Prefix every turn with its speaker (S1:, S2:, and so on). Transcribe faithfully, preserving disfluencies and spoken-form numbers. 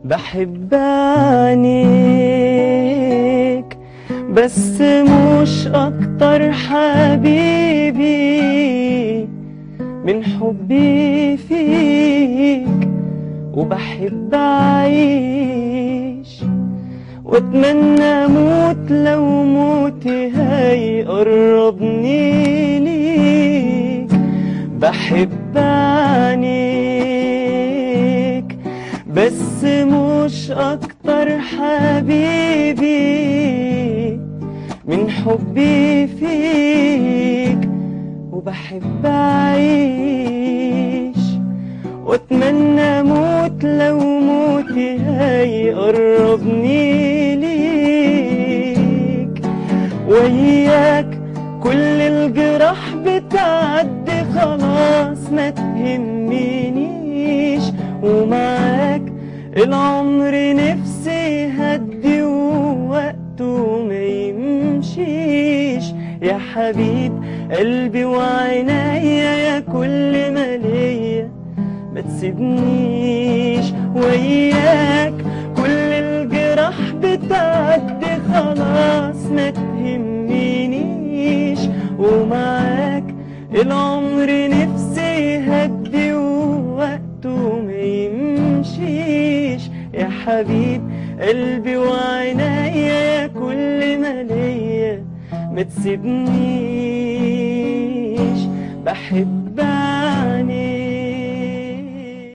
S1: بحب عينيك بس مش اكتر حبيبي من حبي فيك. وبحب اعيش واتمنى اموت لو موتي هيقربني ليك. بحب عينيك بس مش اكتر حبيبي من حبي فيك. وبحب اعيش واتمنى اموت لو موتي هيقربني ليك. وياك كل الجراح بتعدي خلاص ما تهمنيش. ومعاك العمر نفسي هدي ووقته ما يمشيش. يا حبيب قلبي وعينيا يا كل ما ليا ما تسيبنيش. وياك كل الجراح بتعدي خلاص ما تهمنيش. ومعاك العمر نفسي هدي ووقته ما يمشيش. يا حبيب قلبي وعينيا يا كل ما ليا ما تسيبنيش. بحب عينيك